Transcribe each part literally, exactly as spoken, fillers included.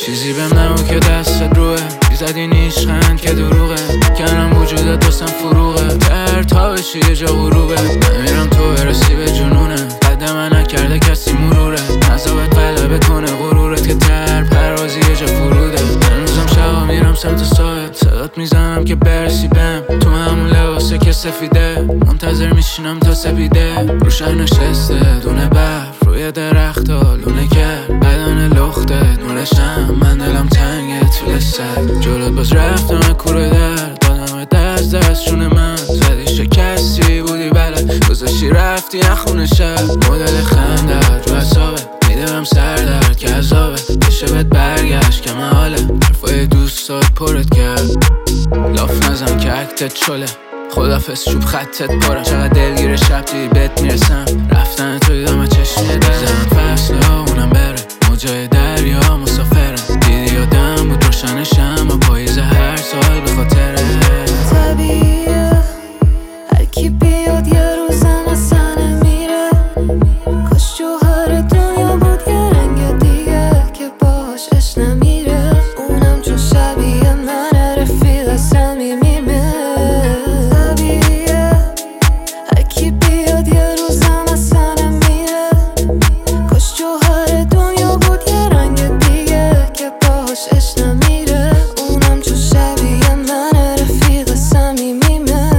چیزی بهم نگو که دستت روه، بیزدی نیشخند که دروغه، کنم وجودت واسم فروغه، در تا بشی یه جا غروبه، نمیرم تو برسی به جنونه، قد من نکرده کسی مروره، عذابت غلبه کنه غرورت که در پرازی یه جا فروده، هنوزم شبا میرم سمت سایت، صدات میزنم که برسی بهم، تو همون لباسه که سفیده، منتظر میشینم تا سپیده، روشن نشسته دونه برف روی درخت ها لونه کرد، بدن لخته نورشم، من دلم تنگه طول سگ، جلوت باز رفتم کوره درد، دادم دست دستشون من، زدی شکستی بودی بلد، گذاشتی رفتی نخونه شب، مدل خندت رو حسابت، میدونم سر درد که عذابه، بشه بهت برگشت که محاله، حرفای دوستات پرت کرد، لاف نزن که اکتت چله، خدافز چوب خطت پارم، چقدر دلگیر شب توی بهت میرسم، رفتن تو دیدم از چشمی درم، زن فصله ها اونم بره، موجای دریا مسافرم، دیدی یادم بود روشنشم، و پاییز هر سال به خاطره طبیعیه هر کی بیاد یه روزم اصلا نمیره، کاش جوهر دنیا بود یه رنگ دیگه که باش عشق نمیره، اونم چون شبیه منه رفیق صمیمیمه، طبیعیه هر کی بیاد یه روزم اصلا نمیره، کاش جوهر دنیا بود یه رنگ دیگه که باش عشق نمیره، اونم چون شبیه منه رفیق صمیمیمه،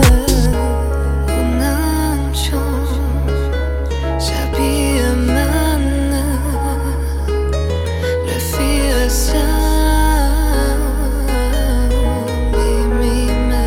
اونم چون شبیه منه رفیق صمیمیمه.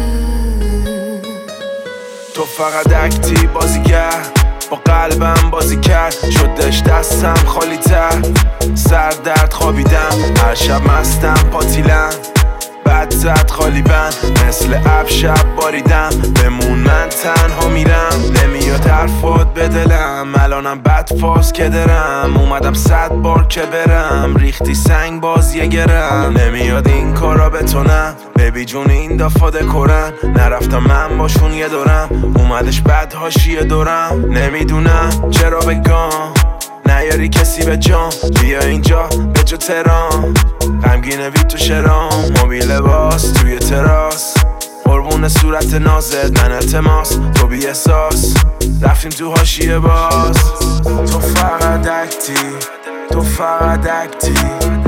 تو فقط اکتی بازیگر، با قلبم بازی کرد، شدش دستم خالی تر، سر درد خوابیدم، هر شب مستم پاتیلم، بعد زد خالی بند، مثل اب شب باریدم، بمون من تنها میرم، نمیاد حرفات به دلم، الانم بد فاز که درم، اومدم صد بار که برم، ریختی سنگ باز یه گرم، نمیاد این کارا بتونم، بیبی جون این دفعه دکورن، نرفتم من باشون یه دورم، اومدش بد هاشیه دورم، نمیدونم چرا بگم نیاری کسی به جام، بیا اینجا به جا ترام، غمگینه بی تو شرام، موبیل لباس توی تراس، قربون صورت نازت من التماس، تو بی احساس رفتیم تو حاشیه باز، تو فقط اکتی، تو فقط اکتی